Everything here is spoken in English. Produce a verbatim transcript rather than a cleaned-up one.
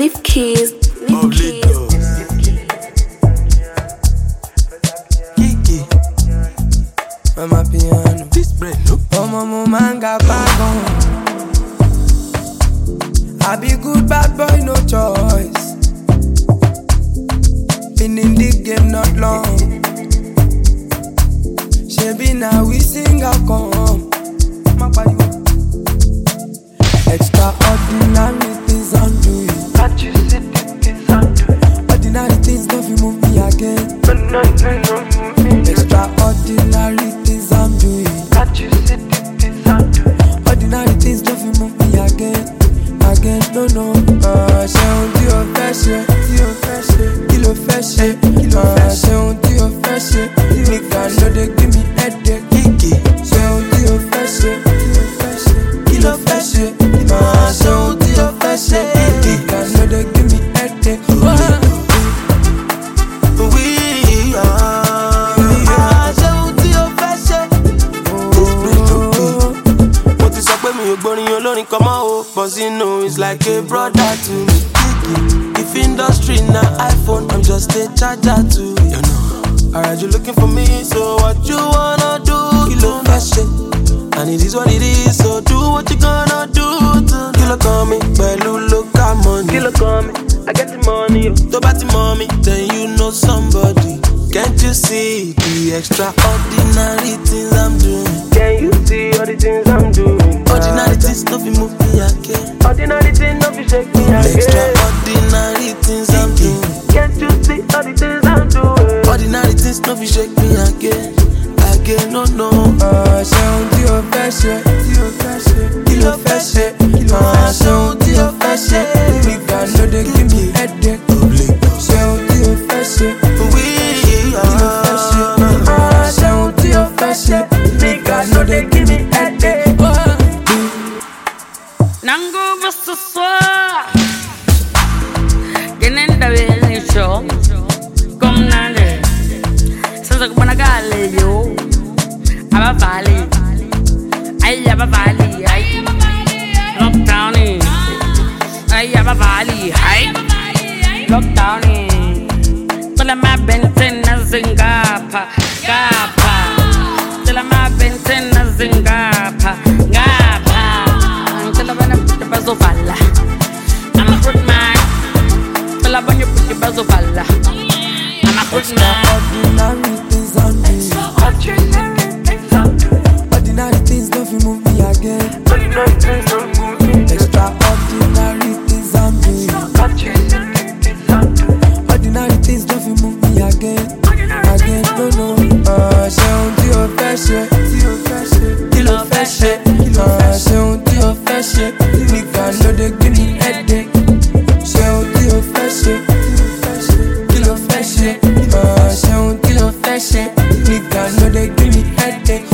Leaf keys, leaf keys. Kiki, mama piano. This bread, no. Oh, mama manga bagon. I be good bad boy, no choice. Been in the game not long. Shebi now we sing a come. Extraordinary things I'm doing. Can't you see the things I'm doing? Ordinary things don't you move me again. But no, no, no, no. Extraordinary things I'm doing. Can't you see the things I'm doing? Ordinary things don't you move me again. Again, no, no. Ah, ṣe ohun tí o fẹ́ ṣe, tí o fẹ́ ṣe, kí ló fẹ́ ṣe, kí ló fẹ́ ṣe. Ṣe ohun tí o fẹ́ ṣe, nìkà ló dé give me headache. Kìkì. Ṣe ohun tí o fẹ́ ṣe, tí o fẹ́ ṣe, kí ló fẹ́ ṣe. Ah, ṣe ohun tí o fẹ́ ṣe, nìkà ló dé give me headache. We are. Ah, ṣe ohun tí o fẹ́ ṣe. Mo ti sọ pé mi ò gbórin olórin kan mọ́ o, but you know it's like a brother to me. If industry na iPhone, I'm just a charger to you know. Alright, you looking for me, so what you wanna do? Kilo fashion, and it is what it is. So do what you gonna do. Kilo come pẹ̀lú local money. Kilo come, I get the money. Tó bá ti mọ̀ mi, then you know somebody. Can't you see the extraordinary things I'm doing? Can you see all the things I'm doing? Ordinary things no fit move me again. Ordinary things no fit shake me again. Extraordinary things I'm doing. Can't you see all the things I'm doing? Ordinary things no fit shake me again. Again, no, no. Ah, ṣe ohun tí o fẹ́ ṣe, tí o fẹ́ ṣe, kí ló fẹ́ ṣe. Ah, ṣe ohun tí o fẹ́ ṣe, nìkà ló dé give me headache. Ṣe ohun tí o fẹ́ ṣe, We kí ló fẹ́ ṣe. Ah, ṣe ohun tí o fẹ́ ṣe, nìkà ló dé give me headache. Nango vasaswa Genenda velisho Kom nale Sasa kumana kale yo Aba vali Ay aba vali Ay Lockdown Ay aba vali Ay Lockdown Tula ma benten na zingapa Gapa Tula ma benten na zingapa Gapa Bazovala. I'm a good man. Tell about you put your bazovala. I'm a good man. Ordinary things I'm doing. Ordinary things I'm doing. Ordinary things don't fit move me again. Ordinary things don't move me. Extraordinary things I'm doing. Ordinary things I'm doing. Ordinary things don't fit move me again. Again, no, no. Ah, ṣe ohun tí o fẹ́ ṣe, tí o fẹ́ ṣe, kí ló fẹ́ ṣe. Ah, ṣe ohun tí o fẹ́ ṣe, nìkà ló dé give me headache. Ṣe ohun tí o fẹ́ ṣe, tí o fẹ́ ṣe, kí ló fẹ́ ṣe. Ah, ṣe ohun tí o fẹ́ ṣe, nìkà ló dé give me headache.